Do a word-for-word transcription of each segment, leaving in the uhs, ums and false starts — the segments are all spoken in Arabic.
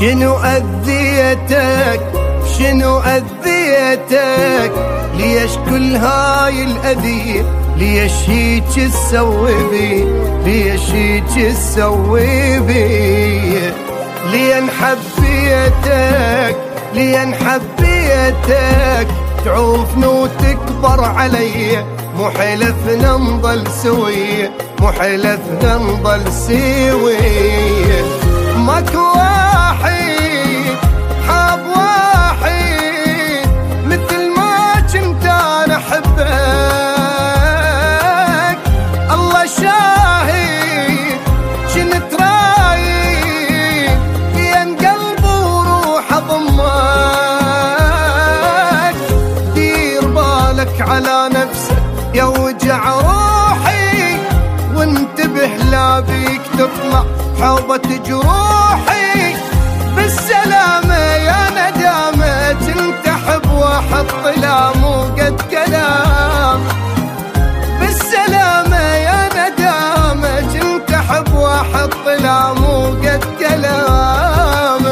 شنو أذيتك شنو أذيتك ليش كل هاي الأذية ليش هيك تسوي بي ليش هيك تسوي بي لين حبيتك لين حبيتك تعوفني وتكبر علي مو حلفنا نضل سوية مو حلفنا نضل سوية ماكو واحد حاب واحد مثل ما كنت انا احبك الله شاهد كنت رايد بين قلبي وروح اضمك دير بالك على نفسك يا وجع روحي وانتبه لا بيك تطلع حوبة جروحي بالسلامة يا ندامة كنت احب واحط لا مو قد كلام بالسلامة يا ندامة كنت احب واحط لا مو قد كلام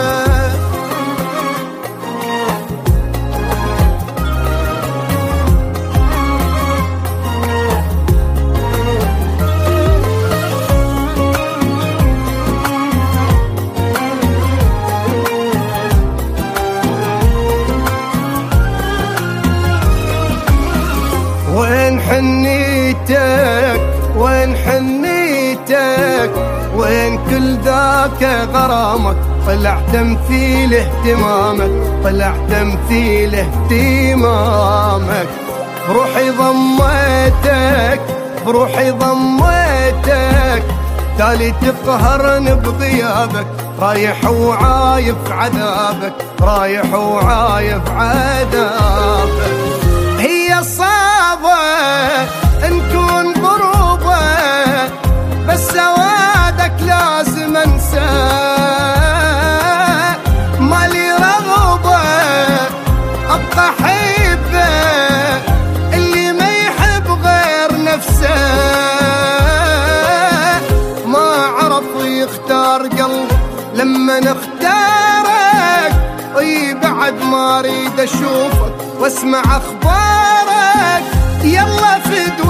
وين حنيتك وين حنيتك وين كل ذاك غرامك طلع تمثيل اهتمامك طلع تمثيل اهتمامك بروحي ضميتك بروحي ضميتك تالي تقهرن بغيابك رايح وعايف عذابك رايح وعايف عذابك هي صعبة نكون ضروبة بس سوادك لازم انساه مالي رغبة ابقى حبه اللي ما يحب غير نفسه ما عرف يختار قلبه لما نختارك اي بعد ما اريد اشوفك واسمع اخبارك يلا فدوى